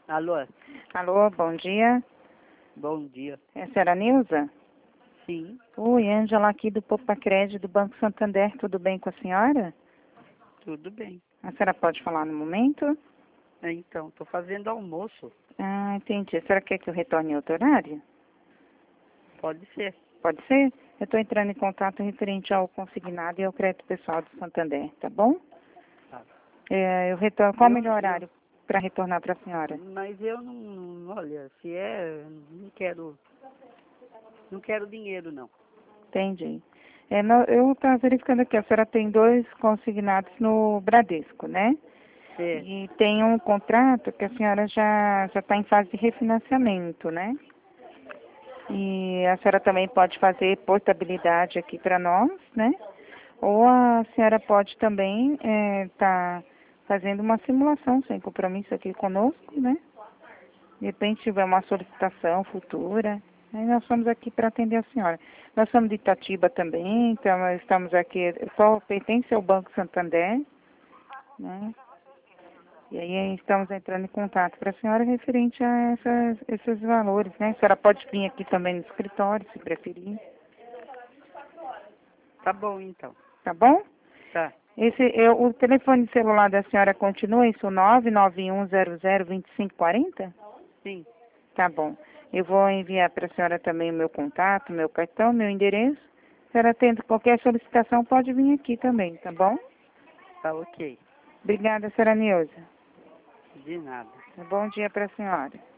Alô, Alô, bom dia. bom dia. É a senhora Nilza? Sim, Oi, Ângela aqui do Poupa Crédito do Banco Santander, tudo bem com a senhora? tudo bem. A senhora pode falar no momento? Então, estou fazendo almoço. Ah, entendi. A senhora quer que eu retorne em outro horário? Pode ser. Pode ser? Eu estou entrando em contato referente ao consignado e ao crédito pessoal do Santander, tá bom? Tá. Eu retorno. Qual o Eu, melhor eu, horário para retornar para a senhora? mas eu não, olha, se é, não quero dinheiro não. Entendi. Eu estava verificando aqui, a senhora tem 2 consignados no Bradesco, né? É, E tem um contrato que a senhora já está em fase de refinanciamento, né? E a senhora também pode fazer portabilidade aqui para nós, né? Ou a senhora pode também estar fazendo uma simulação sem compromisso aqui conosco, né? De repente tiver uma solicitação futura, aí nós estamos aqui para atender a senhora. Nós somos de Itatiba também, então nós estamos aqui, só pertence ao Banco Santander, né? E aí estamos entrando em contato para a senhora referente a esses valores, né? A senhora pode vir aqui também no escritório, se preferir, tá bom então. tá bom? Tá, O telefone celular da senhora continua isso, 991002540? sim, Tá bom. Eu vou enviar para a senhora também o meu contato, meu cartão, meu endereço. Se a senhora tendo qualquer solicitação, pode vir aqui também, tá bom? tá ok. Obrigada, senhora Neuza. De nada. Bom dia para a senhora.